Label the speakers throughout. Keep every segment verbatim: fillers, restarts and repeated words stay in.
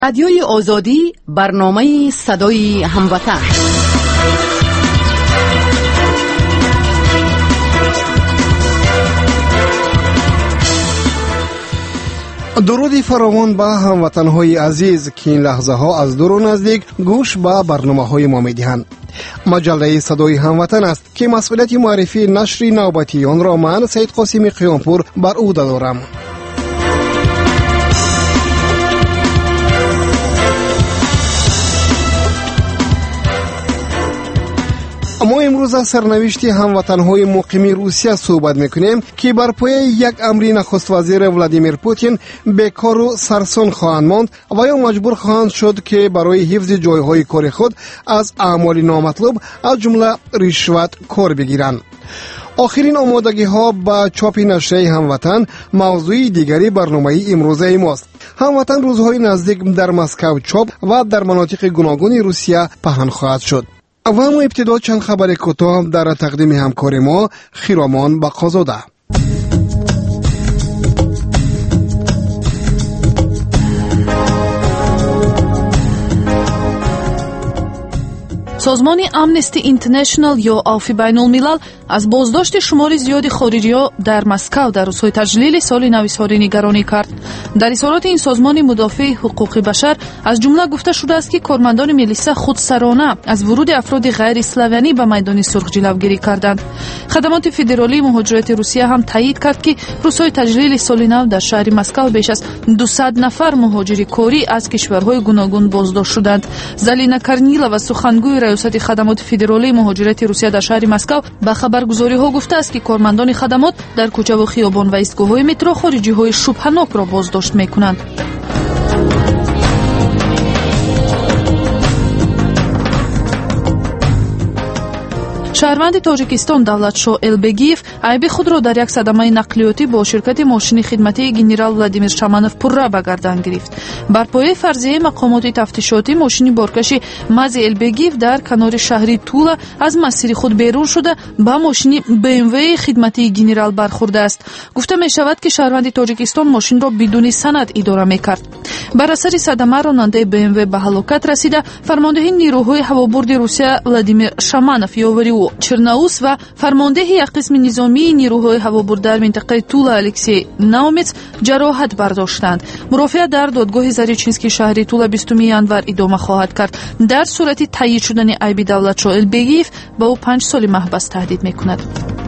Speaker 1: رادیوی آزادی، برنامه صدای هموطن.
Speaker 2: درودی فراوان به هموطن‌های عزیز که این لحظه ها از دور و نزدیک گوش به برنامه‌های ما می‌دهند. مجله صدای هموطن است که مسئولیت معرفی نشر نوبتی آن را من سید قاسمی قیامپور بر عهده دارم. ما امروز از سرنوشت هموطن‌های مقیم روسیه صحبت می‌کنیم که بر پایه یک امر نخست وزیر ولادیمیر پوتین بیکار و سرسون خواهند ماند و یا مجبور خواهند شد که برای حفظ جایهای کار خود از اعمال نامطلوب از جمله رشوت کار بگیرند. آخرین آمادگی ها با چاپ نشریه هموطن موضوع دیگری برنامه امروزه ماست. هموطن روزهای نزدیک در مسکو چاپ و در مناطق گوناگون روسیه پهن خواهد شد. و اما ابتدا چند خبر کوتاه در تقدیم همکار ما خیرامان بقازاده.
Speaker 3: سازمان امنستی اینترنشنال یا عفو بین الملل از بازداشت شمار زیادی خارجی‌ها در مسکو در روزهای تجلیل سال نو ساری نگرانی کرد. در اظهارات این سازمان مدافع حقوق بشر از جمله گفته شده است که کارمندان میلیسا خودسرانه از ورود افراد غیر اسلامی به میدان سرخ جلوگیری کردند. خدمات فدرالی مهاجرت روسیه هم تایید کرد که روزهای تجلیل سال نو در شهر مسکو بیش از دویست نفر مهاجر کاری از کشورهای گوناگون بازداشت شدند. زلینا کرنیلова سخنگوی ریاست خدمات فدرالی مهاجرت روسیه در شهر مسکو به خبرگزاری‌ها گفته است که کارمندان خدمات در کوچه و خیابان و ایستگاه‌های مترو خارجی‌های شبهه‌ناک را بازداشت می‌کنند. شهروند تاجیکستان دولتشاه البگیف عیب خود را در یک صدمه نقلیاتی با شرکت ماشین خدمتی گنرال ولادیمیر شامانوف پرره به گردن گرفت. بر پایه فرضیه مقامات تفتیشاتی ماشین بارکش مز البگیف در کنار شهری تولا از مسیر خود بیرون شده با ماشین بی ام وی خدمتی گنرال برخورده است. گفته می شود که شهروند تاجیکستان ماشین را بدون سند اداره میکرد. بر اثر صدمه راننده بی ام وی به هلاکت رسیده. فرمانده نیروهای هوابرد روسیه ولادیمیر شامانوف یاوری او چرناوس و فرمانده یک قسم نظامی نیروهای هوابرد در منطقه تولا الکسی ناومیتس جراحت برداشتند. مرافعه در دادگاه زریچینسکی شهری تولا بیستم январ ادامه خواهد کرد. در صورت تایید شدن عیب دولتشاه البگیف با او پنج سال محبس تهدید میکند.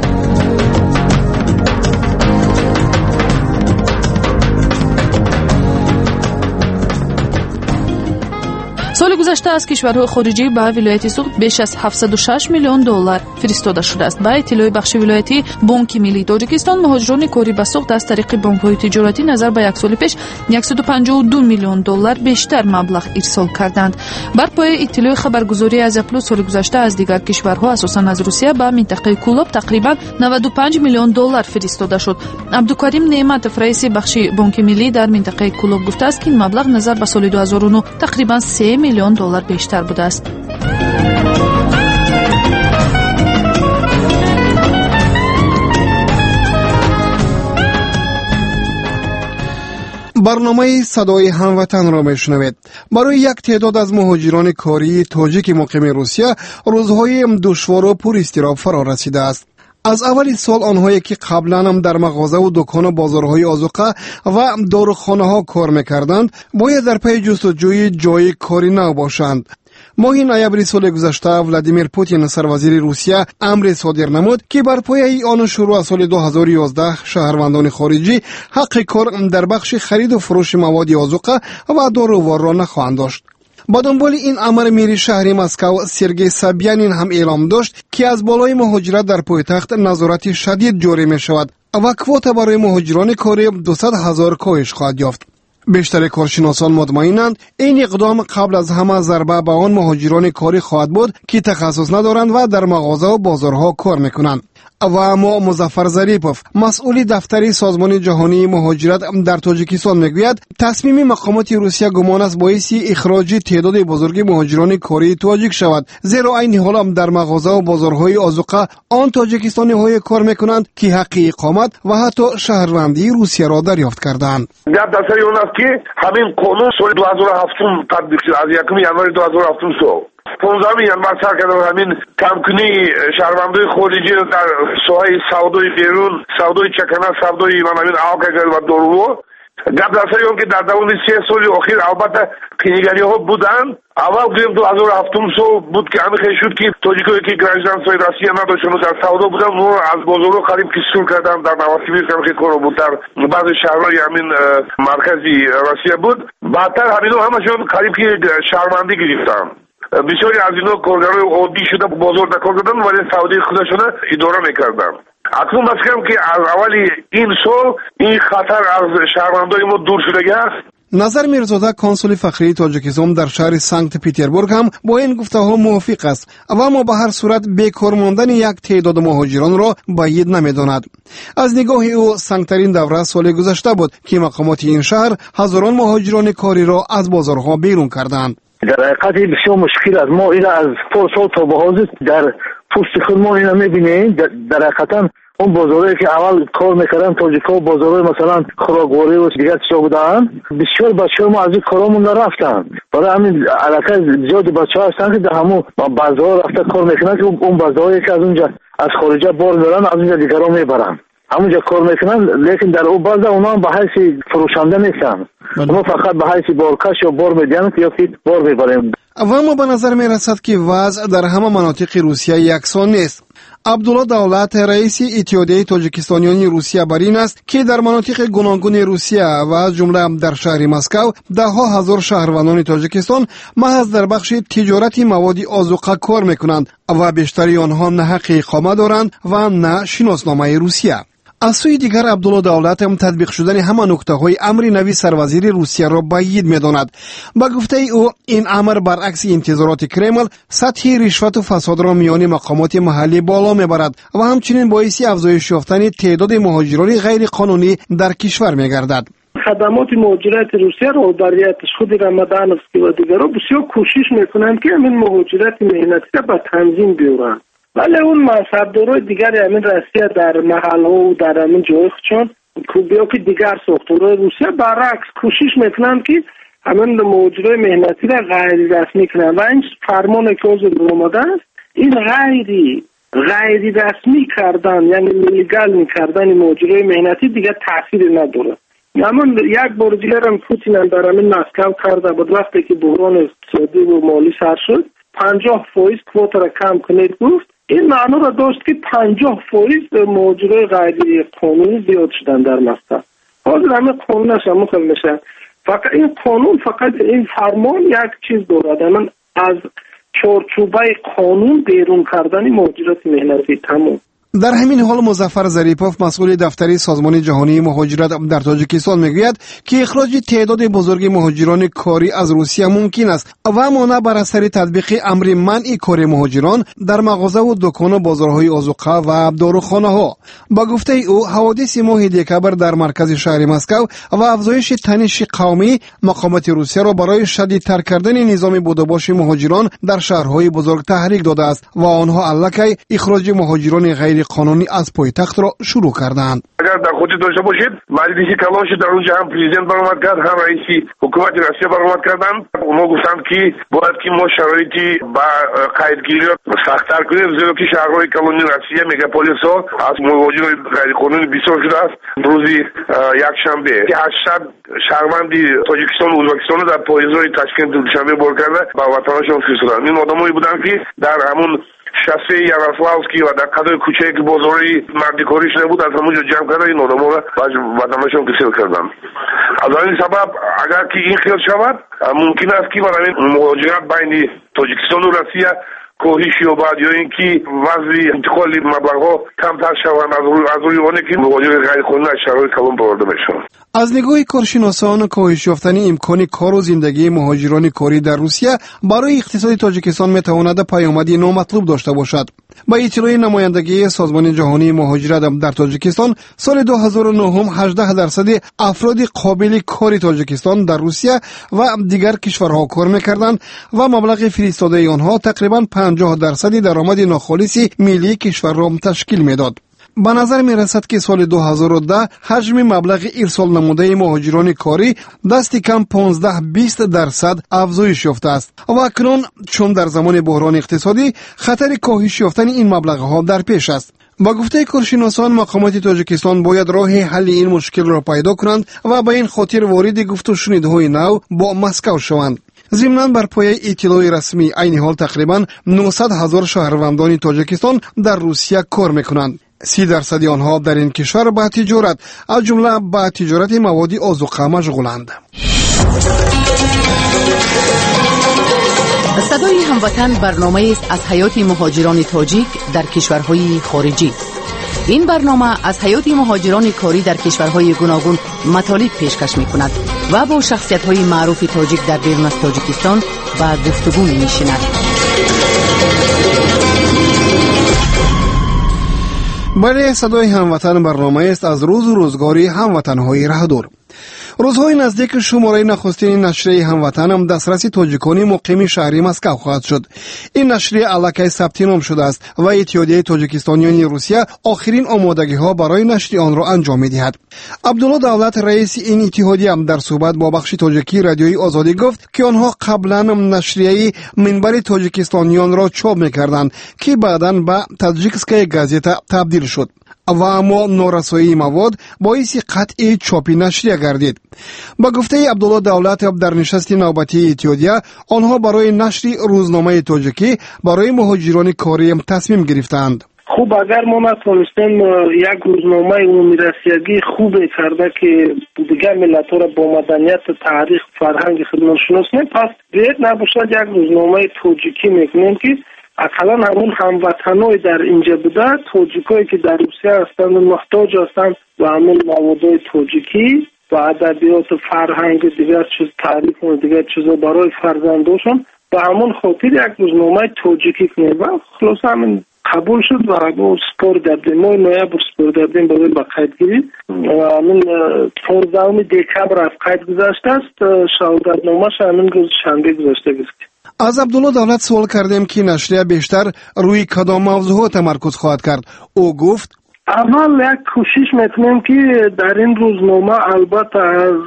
Speaker 3: سال گذشته از کشورهای خارجی به ولایت سوخت بیش از هفتصد و شش میلیون دلار فرستاده شده است. با اطلاع بخش ولایتی بانک ملی تاجیکستان مهاجران کاری به سوخت از طریق بانک‌های تجارتی نظر به یک سال پیش صد و پنجاه و دو میلیون دلار بیشتر مبلغ ارسال کردند. بر پایه اطلاع خبرگزاری از اپلو سال گذشته از دیگر کشورها اساساً از روسیه به منطقه کولاب تقریبا نود و پنج میلیون دلار فرستاده شد. عبدالکریم نعمت رئیس بخش بانک ملی در منطقه کولاب گفته است که این مبلغ نظر به سال دو هزار و نه تقریبا سه میلیون دلار بیشتر بوده است.
Speaker 2: برنامه صدای هموطن را میشنوید. برای یک تعداد از مهاجران کاری تاجیک مقیم روسیه روزهای دشوار و پر اضطراب فرا رسیده است. از اول سال آنهایی که قبلا هم در مغازه و دکان و بازارهای آذوقه و داروخانه ها کار میکردند باید در پی جستجوی جای کاری نو باشند. ماه نوامبر سال گذشته ولادیمیر پوتین سروزیر روسیه امر صادر نمود که بر پایه آن شروع از سال دو هزار و یازده شهروندان خارجی حق کار در بخش خرید و فروش مواد آذوقه و دارووار را نخواهند داشت. با دنبال این امر میر شهر مسکو سرگئی سابیانین هم اعلام داشت که از بالای مهاجرت در پایتخت نظارت شدید جاری می شود و کوتا برای مهاجران کاری دویست هزار کاهش خواهد یافت. بیشتر کارشناسان مطمئنند این اقدام قبل از همه ضربه به آن مهاجران کاری خواهد بود که تخصص ندارند و در مغازه و بازارها کار میکنند. و اما مظفر ظریپوف مسئول دفتر سازمان جهانی مهاجرت در تاجیکستان میگوید تصمیم مقامات روسیه گمان است باعث اخراج تعداد بزرگ مهاجران کاری تاجیک شود، زیرا این حال هم در مغازه و بازارهای آذوقه آن تاجیکستانی های کار میکنند که حق اقامت و حتی شهروندی روسیه را دریافت کردند.
Speaker 4: گپ در سر اون است که همین قانون سال دو هزار و هفت تطبیق شد، از یکم ینوار دو هزار و هفت سال پانزدهم ینوار سر کردن همین کمکنی شهروندای خارجی در ساحه سودای بیرون، سودای چکنه، سودای من همین الکل و دارو. گپ در سر اون که در دوران سه سال اخیر البته کنیگری ها بودن. اول گفتم دو هزار و هفت سال بود که همین خیلی شد که تاجیکایی که گرانجانسای روسیه نداشتن و در سودا بودن اون از بازارو خرید کسور کردن. در نواسیبیسک هم خیلی کارو بود، در بعضی شهرهای همین مرکزی روسیه بود. بعدتر همینو همشون خرید که شهروندی گرفتن. بسیاری از اینا کارگرای عادی شده بازار کار کردن ولی سعودی خودشون اداره میکردن. اکنون بس کنم که از اولی این سال این خطر از شهروندای ما دور شده است.
Speaker 2: نظر میرزاده کنسول فخری تاجیکستان در شهر سنت پترزبورگ هم با این گفته‌ها موافق است و اما به هر صورت بیکار ماندن یک تعداد مهاجران را بعید نمی‌داند. از نگاه او سنگترین دوره سال گذشته بود که مقامات این شهر هزاران مهاجران کاری را از بازارها بیرون کردند.
Speaker 5: در حقیقت بسیار مشکل است. ما این از پارسال تا به حال در پشت خود ما اینا میبینیم. در حقیقتا اون بازارهایی که اول کار میکردن تاجیکا بازارهای مثلا خوراکواری و دیگر چیزا بودن، بسیار بچه‌ها ما از این کارامون رفتن. برای همین علاقه زیاد بچه‌ها هستن که در همون بازار رفته کار میکنن که اون بازارهایی که از اونجا از خارجه بار میبرن از اونجا دیگرها میبرن، همونجا کار میکنن، لیکن در اون بازار اونا به حیث فروشنده نیستن. ما فقط به حیث بارکش یا بار میدن یا که بار میبریم.
Speaker 2: و اما به نظر میرسد که وضع در همه مناطق روسیه یکسان نیست. عبدالله دولت رئیس اتحادیه تاجیکستانیان روسیه بر این است که در مناطق گوناگون روسیه و از جمله در شهر مسکو ده ها هزار شهروندان تاجیکستان محض در بخش تجارت مواد آذوقه کار میکنند و بیشتری آنها نه حق اقامت دارند و نه شناسنامه روسیه. از سوی دیگر عبدالله دولت هم تطبیق شدن همه نکته های امر نوی سروزیر روسیه را بعید می‌داند. با گفته او این امر برعکس انتظارات کرمل سطح رشوت و فساد را میان مقامات محلی بالا میبرد و همچنین باعث افزایش یافتن تعداد مهاجران غیر قانونی در کشور میگردد.
Speaker 6: خدمات مهاجرت روسیه را اولیتش خود رمضانوفسکی و دیگرها بسیار کوشش میکنند که همین مهاجرت مهنتی را به تنظیم بیارند، ولی اون مصدرهای دیگر همین روسیه در محل ها و در همین جای خودشان کوبیا که دیگر ساختارهای روسیه برعکس کوشش میکنند که همین مهاجرای مهنتی را غیر رسمی کنند و این فرمان که از آمده است این غیری غیر رسمی کردن یعنی لیگال میکردن مهاجرای مهنتی دیگر تاثیر نداره. اما یک بار دیگر هم پوتین هم در همین مسکو کرده بود وقتی که بحران اقتصادی و مالی سر شد پنجاه فایز کوتا را کم کنید گفت. این معنی را داشت که پنجاه فایز مهاجرای غیر قانونی زیاد شدن در مسکو. حاضر همه قانونش هم مخل میشه. فقط این قانون فقط این فرمان یک چیز دارد، من از چارچوبه قانون بیرون کردن مهاجرت مهنتی تمام.
Speaker 2: در همین حال مظفر ظریپوف مسئول دفتر سازمان جهانی مهاجرت در تاجیکستان میگوید که اخراج تعداد بزرگ مهاجران کاری از روسیه ممکن است و اما نه بر اثر تطبیق امر منع کار مهاجران در مغازه و دکان و بازارهای آذوقه و داروخانه ها. با گفته او حوادث ماه دکبر در مرکز شهر مسکو و افزایش تنش قومی مقامات روسیه را برای شدیدتر کردن نظام بودوباش مهاجران در شهرهای بزرگ تحریک داده است و آنها الکی اخراج مهاجران غیر قانونی از پایتخت را شروع کردند.
Speaker 4: اگر در خودی داشته باشید مجلسی کلان شد در اونجا هم پرزیدنت برآمد کرد هم رئیس حکومت روسیه برآمد کردن. اونا گفتند که باید که ما شرایطی با قیدگیری را سخت‌تر کنیم زیرا که شهرهای کلانی روسیه مگاپولیس ها از مهاجران غیر قانونی بسیار شده است. روزی یک شنبه که هشتصد شهروندی تاجیکستان و ازبکستان در پاییزهای تشکیل دوشنبه بار کرده با وطنشان فرستادند. این آدمایی بودند که در همون شاسه یاروسلاوسکی و در قدر کوچک بازاری مردیکاری شده بود از همونجا جمع کرده این آدم ها و وطنشان کسیل کردن. از این سبب اگر که این خیال شود ممکن است که برای مهاجرت بین تاجیکستان و روسیه کاهش یابد یا اینکه وضع انتقال مبلغ‌ها کمتر شوند از روی از روی آنه که مهاجر غیرقانونی از شرایط کلان برده میشوند.
Speaker 2: از نگاه کارشناسان، کاهش یافتن امکان کار و زندگی مهاجران کاری در روسیه برای اقتصاد تاجیکستان میتواند پیامدی نامطلوب داشته باشد. با اطلاع نمایندگی سازمان جهانی مهاجرت در تاجیکستان، سال دو هزار و نه هجده درصد افراد قابل کار تاجیکستان در روسیه و دیگر کشورها کار میکردند و مبلغ فرستاده آنها تقریبا پنجاه درصد درآمد ناخالص ملی کشور را تشکیل میداد. به نظر می رسد که سال دو هزار و ده حجم مبلغ ارسال نموده مهاجران کاری دست کم پانزده بیست درصد افزایش یافته است و اکنون چون در زمان بحران اقتصادی خطر کاهش یافتن این مبلغ ها در پیش است. با گفته کارشناسان، مقامات تاجیکستان باید راه حل این مشکل را پیدا کنند و به این خاطر وارد گفت و شنودهای نو با مسکو شوند. ضمناً بر پایه اطلاع رسمی عین حال تقریبا نهصد هزار شهروندان تاجیکستان در روسیه کار میکنند. سی درصد آنها در این کشور به تجارت از جمله به تجارت مواد آذوقه مشغولند.
Speaker 1: صدای هموطن برنامه است از حیات مهاجران تاجیک در کشورهای خارجی. این برنامه از حیات مهاجران کاری در کشورهای گوناگون مطالب پیشکش می‌کند و با شخصیت‌های معروف تاجیک در بیرون از تاجیکستان به گفتگو می‌نشیند.
Speaker 2: برای صدای هموطن برنامه است از روز و روزگاری هموطن‌های راهدور. روزهای نزدیک شماره نخستین نشریه هموطن هم دسترس تاجیکان مقیم شهری مسکو خواهد شد. این نشریه علاقه ثبت نام شده است و اتحادیه تاجیکستانیان روسیه آخرین آمادگی ها برای نشر آن را انجام می‌دهد. عبدالله دولت رئیس این اتحادیه هم در صحبت با بخش تاجیکی رادیوی آزادی گفت که آنها قبلا نشریه منبر تاجیکستانیان را چاپ می‌کردند که بعداً به تاجیکسکای گازета تبدیل شد و اما نارسایی مواد باعث قطع چاپی نشریه گردید. با گفته عبدالله دولت در نشست نوبتی اتحادیه، آنها برای نشر روزنامه تاجیکی برای مهاجران کاری تصمیم گرفتند.
Speaker 6: خوب اگر ما نتونستیم یک روزنامه عمومی رسیدگی خوب کرده که دیگر ملت‌ها را با مدنیت، تاریخ، فرهنگ خودمان شناسیم، پس دیر نباشد یک روزنامه تاجیکی میکنیم که اقلا همون هموطنای در اینجا بوده، تاجیکایی که در روسیه هستند محتاج هستند و همون موادای تاجیکی و ادبیات و فرهنگ دیگر چیز تعریف و دیگر چیزا برای فرزنداشون و همون خاطر یک روزنامه تاجیکی کنیم و خلاص همین قبول شد و همون سپار دادیم. ما نویبر سپار دادیم برای با قید گیرید و همین پانزدهم دکمبر از قید گذاشته است. شهادتنامه‌ش همین روز شنبه گذاشته است.
Speaker 2: از عبدالله دولت سوال کردیم که نشریه بیشتر روی کدام موضوع تمرکز خواهد کرد. او گفت
Speaker 6: اول یک کوشش میکنیم که در این روزنامه البته از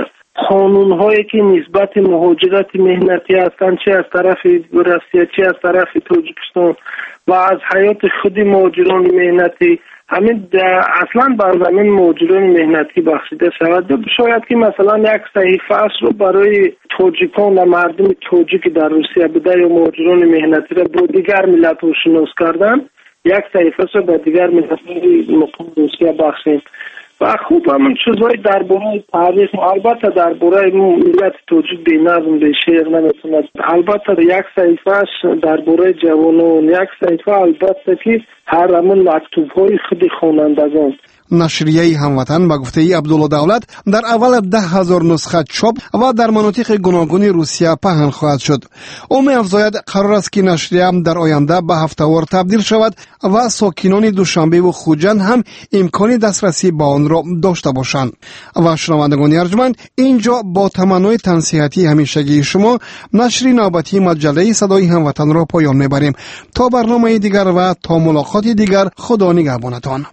Speaker 6: قانون‌هایی که نسبت مهاجرت مهنتی هستند، چه از طرف روسیه چه از طرف تاجیکستان و از حیات خود مهاجران مهنتی، همین اصلا بر زمین مهاجران مهنتی بخشیده شود. شاید که مثلا یک صحیفه اصل رو برای تاجیکان و مردم تاجیک در روسیه بوده یا مهاجران مهنتی را با دیگر ملت رو شناس کردن، یک صحیفه رو به دیگر ملت مقیم روسیه بخشیم و خوب همون چیزهای درباره تاریخ، البته درباره ملت تاجیک به نظم به شعر نمیتوند، البته یک صحیفهش درباره جوانان، یک صحیفه البته که هر همون مکتوب‌های خود خوانندگان.
Speaker 2: نشریه هموطن با گفته عبدالله دولت در اول ده هزار نسخه چاپ و در مناطق گوناگون روسیه پهن خواهد شد. او می‌افزاید قرار است که نشریه در آینده به هفته‌وار تبدیل شود و ساکنان دوشنبه و خوجند هم امکان دسترسی به آن را داشته باشند. و شنوندگان ارجمند، اینجا با تمنای تنصیحاتی همیشگی شما نشر نوبتی مجله صدای هموطن را پایان میبریم. تا برنامه دیگر و تا ملاقات دیگر، خدا نگهبانتان.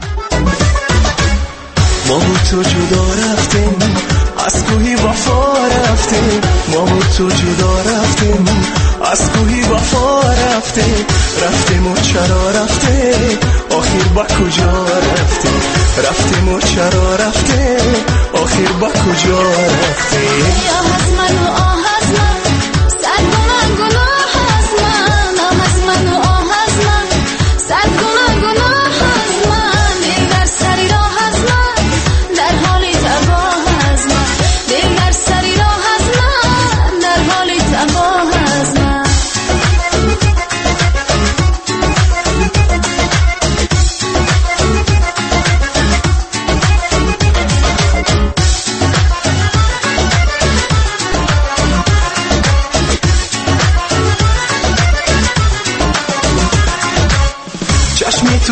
Speaker 7: ما با تو جدا رفتیم، از کوهی وفا رفتیم، ما با تو جدا رفتیم، از کوهی وفا رفتیم، رفتیم و چرا رفتیم، آخر با کجا رفتیم، رفتیم و چرا رفتیم، آخر با کجا رفتیم. یا از من و آه از من، صد گناه گناه از من، آه از من و آه از من، صد گناه گناه از من، دل در سری راه از من، در حال تباه از من، دل در سری راه از من، در حال تباه از من.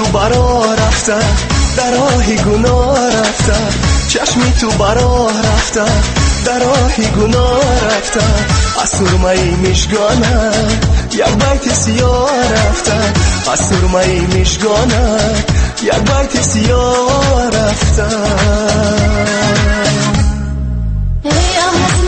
Speaker 7: تو برا رفته در راه گناه رفته چشمی تو برا رفته در راه گناه رفته از سرمه مشگانه یک بیت سیاه رفته از سرمه مشگانه یک بیت سیاه رفته.